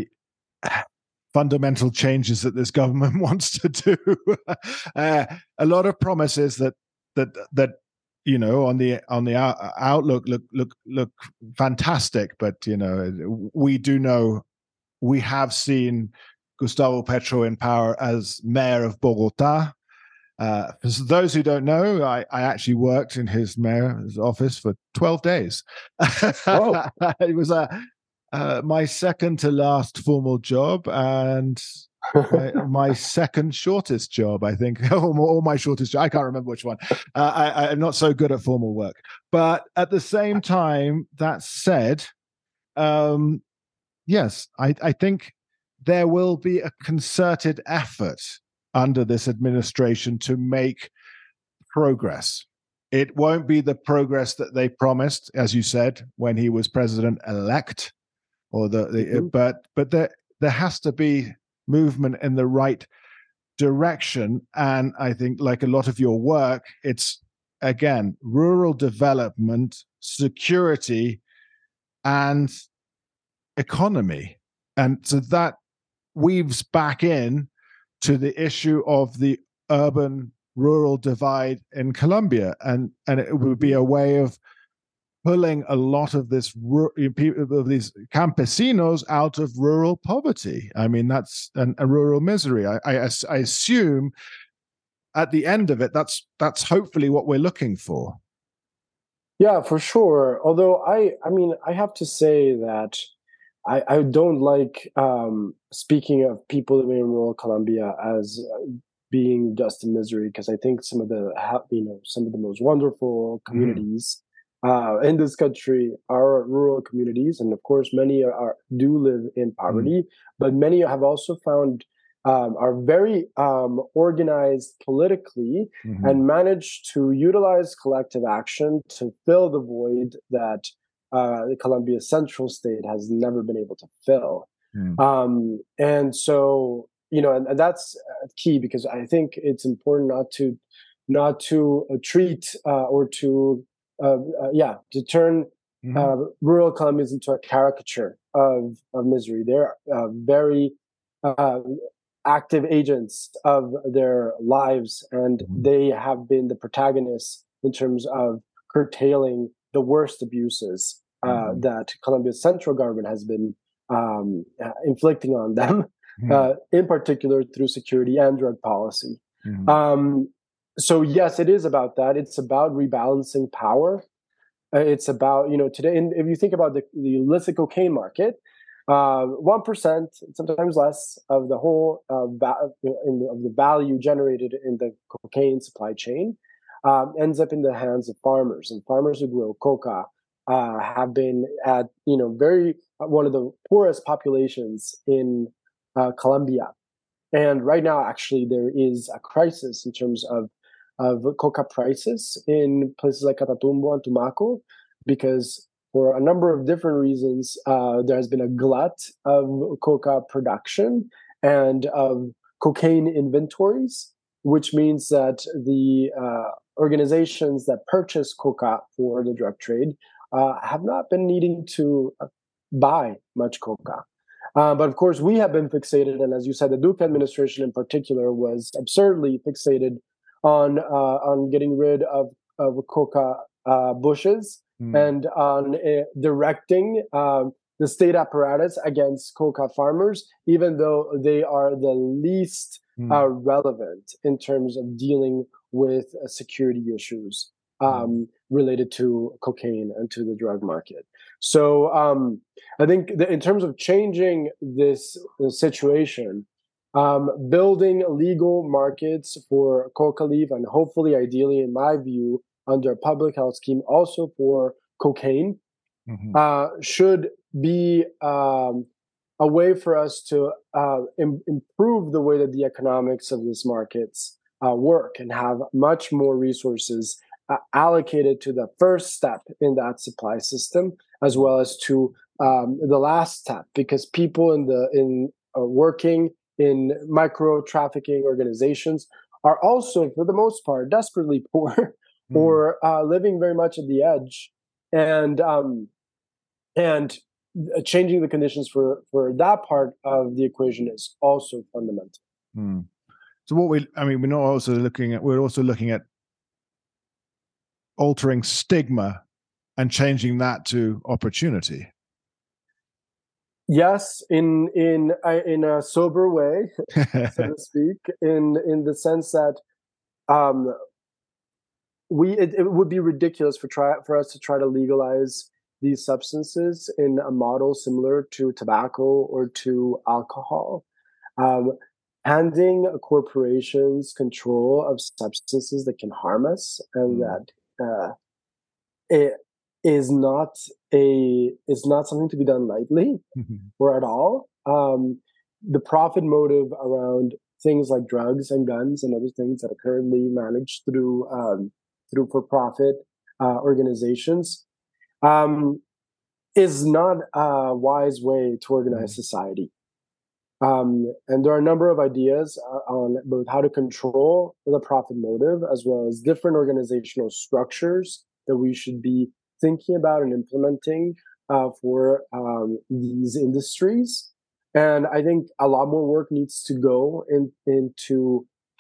fundamental changes that this government wants to do. uh, a lot of promises that that that you know on the on the outlook look look look fantastic, but you know we do know we have seen Gustavo Petro in power as mayor of Bogota. Uh, for those who don't know, I, I actually worked in his mayor's office for twelve days. Oh. It was a uh, my second to last formal job, and my, my second shortest job, I think, or, or my shortest job. I can't remember which one. Uh, I, I'm not so good at formal work. But at the same time, that said, um, yes, I, I think there will be a concerted effort under this administration to make progress. It won't be the progress that they promised, as you said, when he was president-elect, or the, the mm-hmm. but but there there has to be movement in the right direction. And I think, like a lot of your work, it's again rural development, security, and economy, and so that weaves back in to the issue of the urban rural divide in Colombia, and and it would be a way of pulling a lot of this of these campesinos out of rural poverty. I mean, that's an, a rural misery. I, I, I assume at the end of it, that's that's hopefully what we're looking for. Yeah, for sure. Although I, I mean, I have to say that I, I don't like um, speaking of people living in rural Colombia as being just a misery, because I think some of the, you know, some of the most wonderful communities mm. uh, in this country are rural communities, and of course, many are, are do live in poverty, mm. but many have also found um, are very um, organized politically mm-hmm. and manage to utilize collective action to fill the void that uh, the Colombia central state has never been able to fill. Mm. Um, and so, you know, and, and that's key, because I think it's important not to not to uh, treat uh, or to uh, uh, yeah to turn mm-hmm. uh, rural Colombians into a caricature of, of misery. They're uh, very uh, active agents of their lives, and mm-hmm. they have been the protagonists in terms of curtailing the worst abuses uh, mm-hmm. that Colombia's central government has been um, uh, inflicting on them, mm-hmm. uh, in particular through security and drug policy. Mm-hmm. Um, so yes, it is about that. It's about rebalancing power. Uh, it's about, you know, today, and if you think about the, the illicit cocaine market, Uh, one percent, sometimes less, of the whole uh, va- in the, of the value generated in the cocaine supply chain um, ends up in the hands of farmers. And farmers who grow coca uh, have been at, you know, very uh, one of the poorest populations in uh, Colombia. And right now, actually, there is a crisis in terms of of coca prices in places like Catatumbo and Tumaco, because for a number of different reasons, uh, there has been a glut of coca production and of cocaine inventories, which means that the uh, organizations that purchase coca for the drug trade uh, have not been needing to buy much coca. Uh, but of course, we have been fixated, and as you said, the Duque administration in particular was absurdly fixated on uh, on getting rid of, of coca uh, bushes, and on uh, directing um, the state apparatus against coca farmers, even though they are the least mm. uh, relevant in terms of dealing with uh, security issues um, mm. related to cocaine and to the drug market. So um, I think that in terms of changing this, this situation, um, building legal markets for coca leaf, and hopefully, ideally, in my view, under a public health scheme, also for cocaine, mm-hmm. uh, should be um, a way for us to uh, im- improve the way that the economics of these markets uh, work, and have much more resources uh, allocated to the first step in that supply system, as well as to um, the last step, because people in the in uh, working in micro trafficking organizations are also, for the most part, desperately poor. Or uh, living very much at the edge, and um, and changing the conditions for, for that part of the equation is also fundamental. Hmm. So what we, I mean, we're not also looking at, we're also looking at altering stigma and changing that to opportunity. Yes, in in in a sober way, so to speak, in in the sense that. Um, We it, it would be ridiculous for try for us to try to legalize these substances in a model similar to tobacco or to alcohol. Um, handing corporations control of substances that can harm us, and mm. that uh, it is not a is not something to be done lightly mm-hmm. or at all. Um, the profit motive around things like drugs and guns and other things that are currently managed through um, through for-profit uh, organizations, um, is not a wise way to organize society. Um, and there are a number of ideas uh, on both how to control the profit motive, as well as different organizational structures that we should be thinking about and implementing uh, for um, these industries. And I think a lot more work needs to go in, into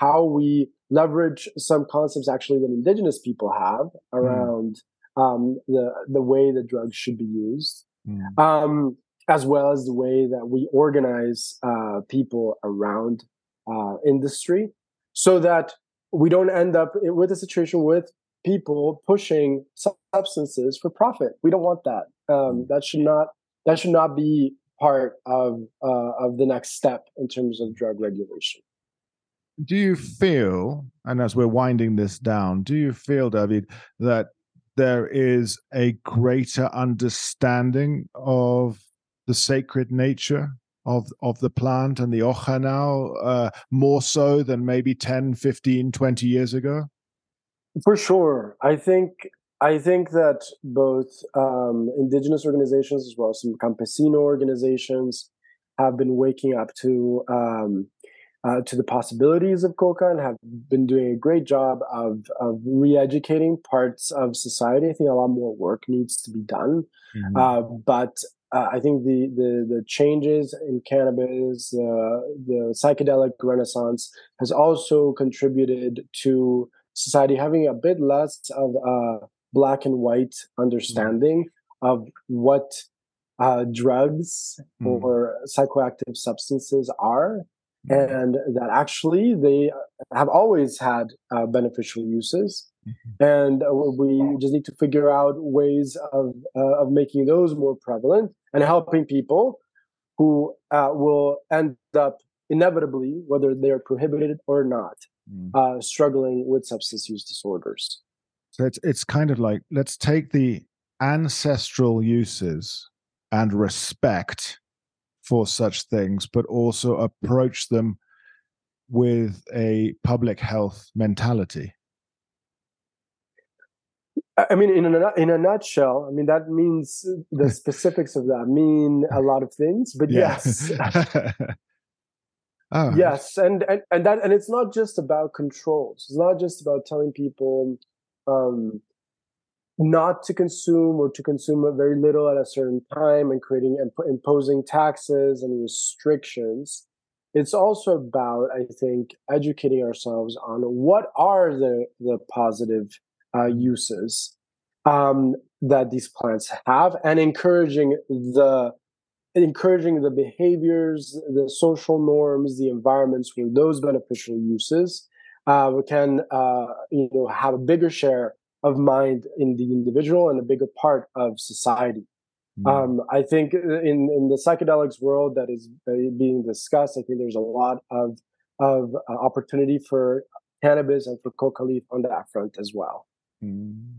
how we leverage some concepts actually that indigenous people have around mm. um, the the way that drugs should be used, mm. um, as well as the way that we organize uh, people around uh, industry, so that we don't end up with a situation with people pushing substances for profit. We don't want that. Um, that should not that should not be part of uh, of the next step in terms of drug regulation. Do you feel, and as we're winding this down, do you feel, David, that there is a greater understanding of the sacred nature of of the plant and the hoja now, uh, more so than maybe ten, fifteen, twenty years ago? For sure. I think I think that both um, indigenous organizations as well as some campesino organizations have been waking up to um, uh, to the possibilities of coca and have been doing a great job of, of re-educating parts of society. I think a lot more work needs to be done. Mm-hmm. Uh, but uh, I think the, the, the changes in cannabis, uh, the psychedelic renaissance has also contributed to society having a bit less of a black and white understanding mm. of what uh, drugs mm. or psychoactive substances are, mm. and that actually they have always had uh, beneficial uses. Mm-hmm. And we just need to figure out ways of uh, of making those more prevalent and helping people who uh, will end up inevitably, whether they're prohibited or not, mm. uh, struggling with substance use disorders. So it's it's kind of like, let's take the ancestral uses and respect for such things, but also approach them with a public health mentality. I mean, in a in a nutshell, I mean that means the specifics of that mean a lot of things, but yeah. yes. Oh. Yes, and, and and that and it's not just about controls. It's not just about telling people um, not to consume or to consume very little at a certain time and creating and imposing taxes and restrictions. It's also about, I think, educating ourselves on what are the the positive uh, uses um, that these plants have, and encouraging the encouraging the behaviors, the social norms, the environments where those beneficial uses uh, can, uh, you know, have a bigger share of mind in the individual and a bigger part of society. Mm. Um, I think in, in the psychedelics world that is being discussed, I think there's a lot of of uh, opportunity for cannabis and for coca leaf on that front as well. Mm.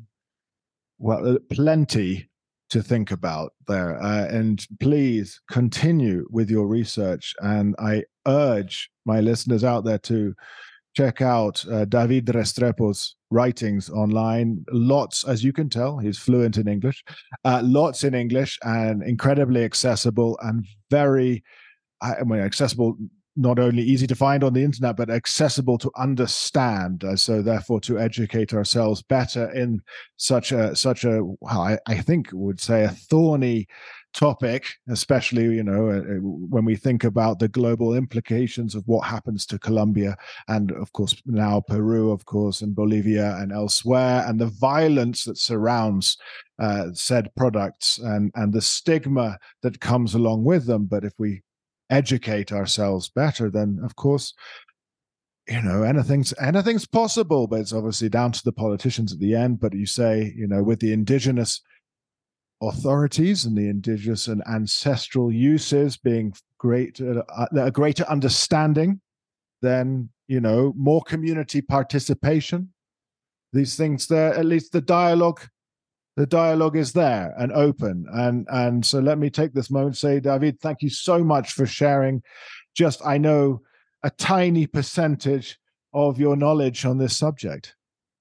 Well, plenty to think about there, uh, and please continue with your research, and I urge my listeners out there to check out uh, David Restrepo's writings online. Lots, as you can tell, he's fluent in English, uh, lots in English, and incredibly accessible and very I mean accessible, not only easy to find on the internet, but accessible to understand. Uh, so therefore to educate ourselves better in such a, such a, well, I, I think would say a thorny topic, especially, you know, uh, when we think about the global implications of what happens to Colombia and of course now Peru, of course, and Bolivia and elsewhere, and the violence that surrounds uh, said products and, and the stigma that comes along with them. But if we educate ourselves better, then of course, you know, anything's anything's possible, but it's obviously down to the politicians at the end. But you say, you know, with the indigenous authorities and the indigenous and ancestral uses being great, uh, a greater understanding, then, you know, more community participation, these things there, at least the dialogue The dialogue is there and open. And and so let me take this moment to say, David, thank you so much for sharing just, I know, a tiny percentage of your knowledge on this subject.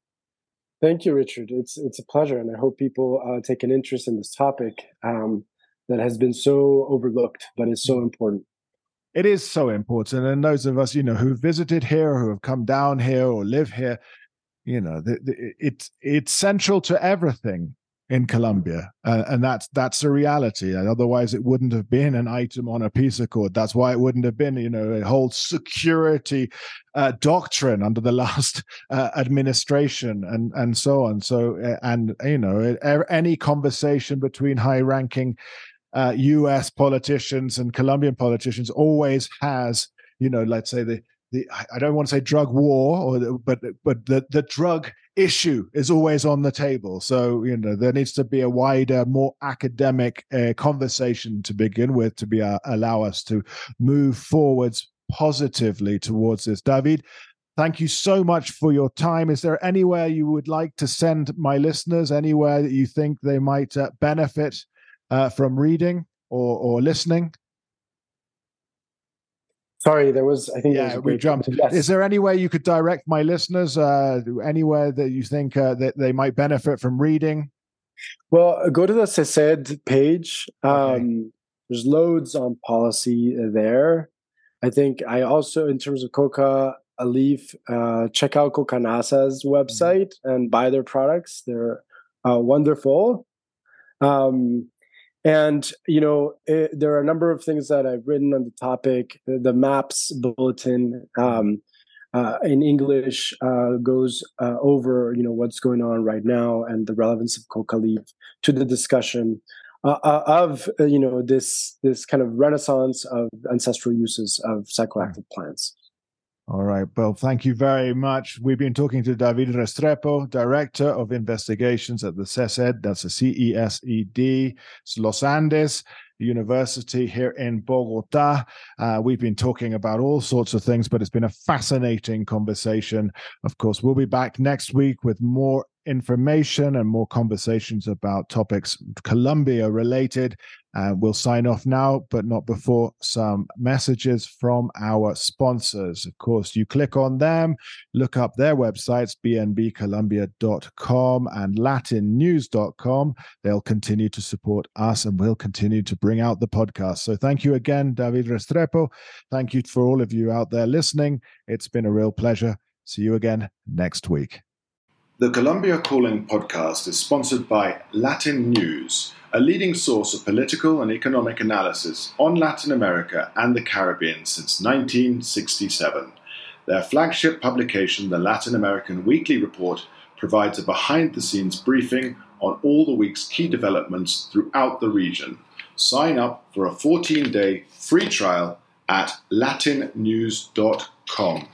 Thank you, Richard. It's it's a pleasure. And I hope people uh, take an interest in this topic um, that has been so overlooked, but is so important. It is so important. And those of us, you know, who visited here, who have come down here or live here, you know, the, the, it's it's central to everything. in Colombia, uh, and that's that's a reality. And otherwise, it wouldn't have been an item on a peace accord. That's why it wouldn't have been, you know, a whole security uh, doctrine under the last uh, administration, and and so on. So, uh, and you know, any conversation between high-ranking uh, U S politicians and Colombian politicians always has, you know, let's say the the I don't want to say drug war, or the, but but the the drug issue is always on the table. So, you know, there needs to be a wider, more academic uh, conversation to begin with to be uh, allow us to move forwards positively towards this. David, thank you so much for your time. Is there anywhere you would like to send my listeners, anywhere that you think they might uh, benefit uh, from reading or, or listening? Sorry, there was, I think yeah, there was a we jumped. Yes. Is there any way you could direct my listeners, uh, anywhere that you think uh, that they might benefit from reading? Well, go to the C E C E D page. Um, okay. There's loads on policy there. I think I also, in terms of Coca Leaf, uh, check out Cocanasa's website mm-hmm. and buy their products. They're uh, wonderful. Um, And, you know, it, there are a number of things that I've written on the topic. The, the MAPS bulletin um, uh, in English uh, goes uh, over, you know, what's going on right now and the relevance of Coca Leaf to the discussion uh, uh, of, uh, you know, this this kind of renaissance of ancestral uses of psychoactive plants. All right. Well, thank you very much. We've been talking to David Restrepo, Director of Investigations at the C E S E D. That's the C E S E D. It's Los Andes University here in Bogota. Uh, we've been talking about all sorts of things, but it's been a fascinating conversation. Of course, we'll be back next week with more information and more conversations about topics Colombia related. Uh, we'll sign off now, but not before some messages from our sponsors. Of course, you click on them, look up their websites, b n b colombia dot com and latin news dot com. They'll continue to support us and we'll continue to bring out the podcast. So thank you again, David Restrepo. Thank you for all of you out there listening. It's been a real pleasure. See you again next week. The Colombia Calling podcast is sponsored by Latin News, a leading source of political and economic analysis on Latin America and the Caribbean since nineteen sixty-seven. Their flagship publication, the Latin American Weekly Report, provides a behind-the-scenes briefing on all the week's key developments throughout the region. Sign up for a fourteen-day free trial at latin news dot com.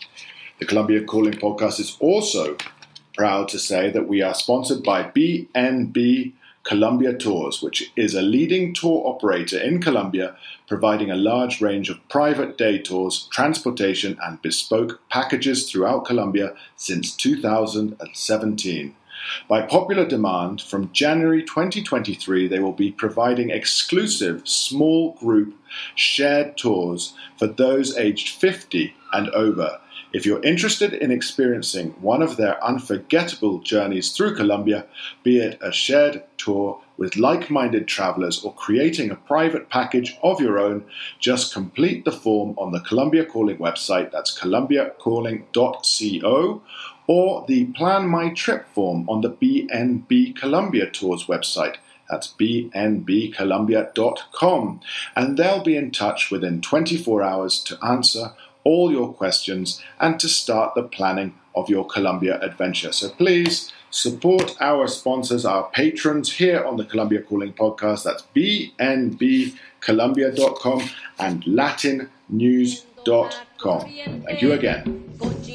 The Colombia Calling podcast is also proud to say that we are sponsored by B N B Colombia Tours, which is a leading tour operator in Colombia, providing a large range of private day tours, transportation, and bespoke packages throughout Colombia since two thousand seventeen. By popular demand, from January twenty twenty-three, they will be providing exclusive small group shared tours for those aged fifty and over. If you're interested in experiencing one of their unforgettable journeys through Colombia, be it a shared tour with like-minded travelers or creating a private package of your own, just complete the form on the Colombia Calling website, that's colombia calling dot co, or the Plan My Trip form on the B N B Colombia Tours website. That's b n b colombia dot com, and they'll be in touch within twenty-four hours to answer all your questions and to start the planning of your Colombia adventure. So please support our sponsors, our patrons here on the Colombia Calling podcast. That's b n b colombia dot com and latin news dot com. Thank you again.